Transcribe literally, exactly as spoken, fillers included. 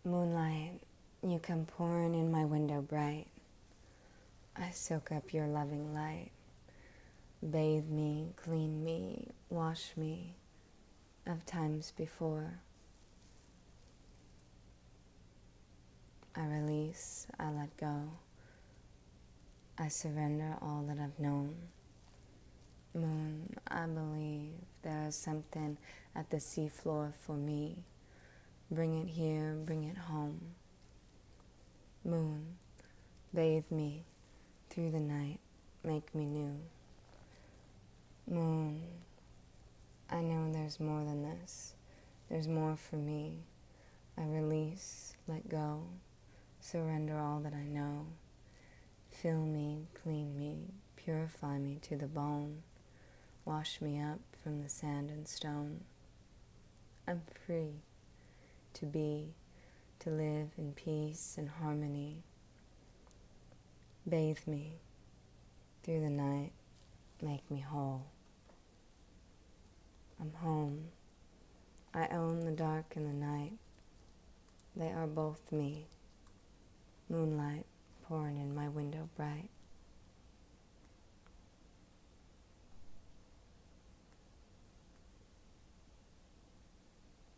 Moonlight, you come pouring in my window bright. I soak up your loving light. Bathe me, clean me, wash me of times before. I release, I let go. I surrender all that I've known. Moon, I believe there is something at the seafloor for me. Bring it here, bring it home. Moon, bathe me through the night, make me new. Moon, I know there's more than this. There's more for me. I release, let go, surrender all that I know. Fill me, clean me, purify me to the bone. Wash me up from the sand and stone. I'm free to be, to live in peace and harmony. Bathe me through the night, make me whole. I'm home. I own the dark and the night. They are both me. Moonlight pouring in my window bright.